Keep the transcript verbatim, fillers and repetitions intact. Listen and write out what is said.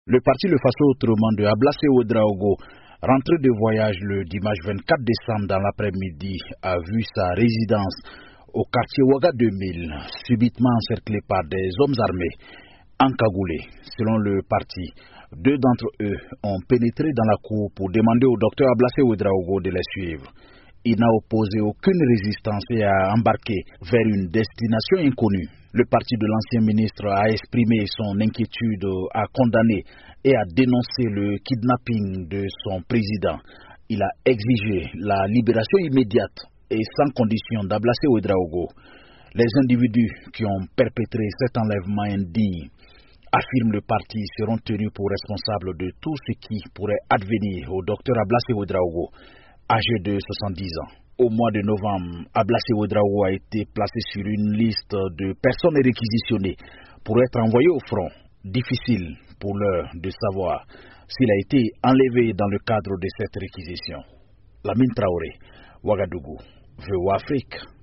Le parti Le Faso autrement de Ablassé Ouedraogo, rentré de voyage le dimanche vingt-quatre décembre dans l'après-midi, a vu sa résidence au quartier Ouaga deux mille, subitement encerclée par des hommes armés, encagoulés. Selon le parti, deux d'entre eux ont pénétré dans la cour pour demander au docteur Ablassé Ouedraogo de les suivre. Il n'a opposé aucune résistance et a embarqué vers une destination inconnue. Le parti de l'ancien ministre a exprimé son inquiétude, a condamné et a dénoncé le kidnapping de son président. Il a exigé la libération immédiate et sans condition d'Ablassé Ouedraogo. Les individus qui ont perpétré cet enlèvement indigne, affirme le parti, seront tenus pour responsables de tout ce qui pourrait advenir au docteur Ablassé Ouedraogo, âgé de soixante-dix ans. Au mois de novembre, Ablassé Ouedraogo a été placé sur une liste de personnes réquisitionnées pour être envoyé au front. Difficile pour l'heure de savoir s'il a été enlevé dans le cadre de cette réquisition. Lamine Traoré, Ouagadougou, V O A Afrique.